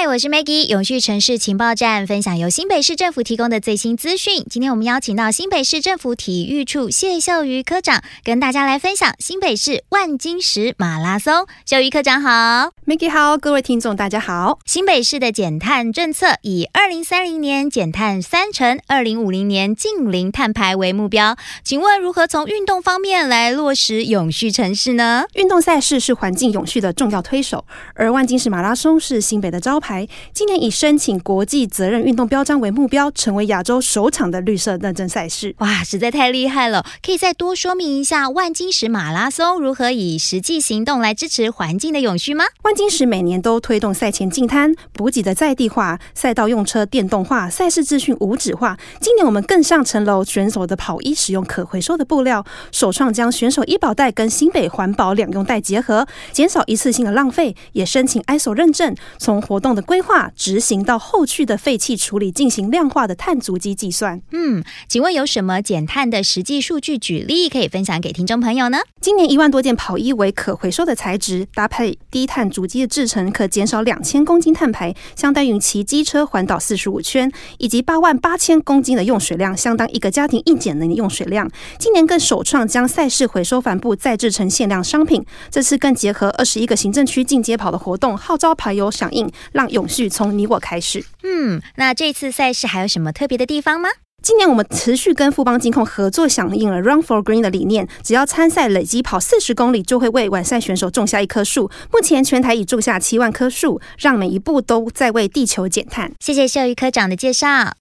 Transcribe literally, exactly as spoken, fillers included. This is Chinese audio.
嗨，我是 Maggie， 永续城市情报站，分享由新北市政府提供的最新资讯。今天我们邀请到新北市政府体育处谢秀瑜科长，跟大家来分享新北市万金石马拉松。秀瑜科长好。 Maggie 好，各位听众大家好。 新北市的减碳政策以二零三零年减碳三成，二零五零年净零碳排为目标，请问如何从运动方面来落实永续城市呢？ 运动赛事是环境永续的重要推手，而万金石马拉松是新北的招牌，今年以申请国际责任运动标章为目标，成为亚洲首场的绿色认证赛事。 哇，实在太厉害了！可以再多说明一下万金石马拉松如何以实际行动来支持环境的永续吗？ 万金石每年都推动赛前净滩、补给的在地化、赛道用车电动化、赛事资讯无纸化。今年我们更上层楼，选手的跑衣使用可回收的布料，首创将选手医保袋跟新北环保两用袋结合，减少一次性的浪费，也申请 I S O 认证，从活动的规划、执行到后续的废气处理，进行量化的碳足迹计算。 嗯，请问有什么减碳的实际数据举例可以分享给听众朋友呢？ 今年一万多件跑衣为可回收的材质，搭配低碳足迹的制成，可减少两千公斤碳排，相当于骑机车环岛四十五圈，以及八万八千公斤的用水量，相当一个家庭一减能的用水量。今年更首创将赛事回收帆布再制成限量商品，这次更结合二十一个行政区进阶跑的活动，号召跑友响应，让永续从你我开始。 嗯，那这次赛事还有什么特别的地方吗？ 今年我们持续跟富邦金控合作，响应了 Run for Green 的理念，只要参赛累积跑四十公里，就会为完赛选手种下一棵树。目前全台已种下七万棵树，让每一步都在为地球减碳。 谢谢秀瑜科长的介绍。